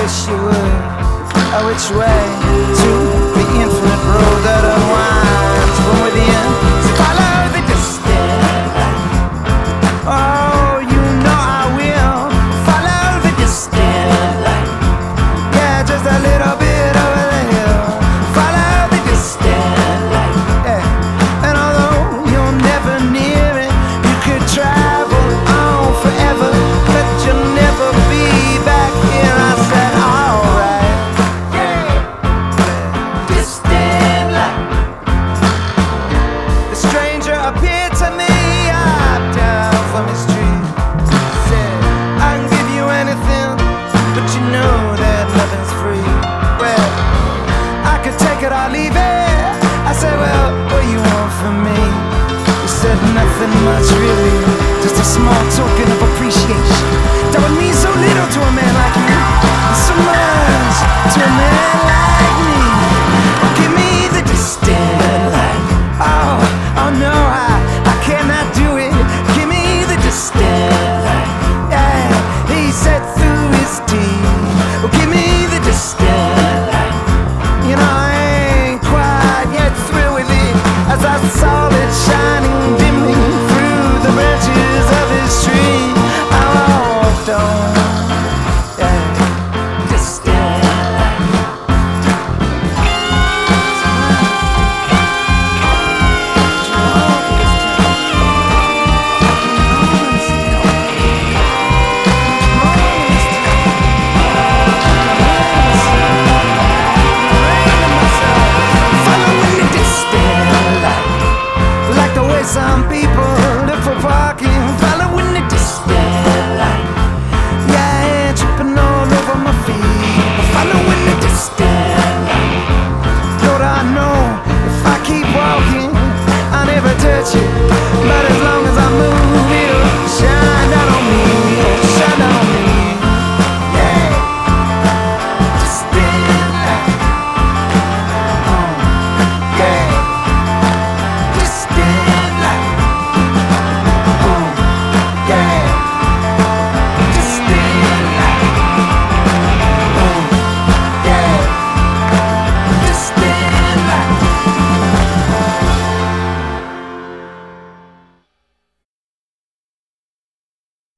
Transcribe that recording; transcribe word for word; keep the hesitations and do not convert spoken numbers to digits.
wish you would. A which way to the infinite road that unwinds from within. Follow the distant light. Oh, you know I will. Follow the distant light. Yeah, just a little bit over the hill. Follow the distant light. Yeah, and although you're never near it, you could travel on forever, but you'll never be back here. I said, alright. Yeah, distant light. The stranger appeared to me up down from his tree. Said, I can give you anything, but you know that nothing's free. Well, I could take it or leave it. I said, well, what do you want from me? He said, nothing much really, just a small token of appreciation. That would mean so little to a man like you, and so much to a man like me.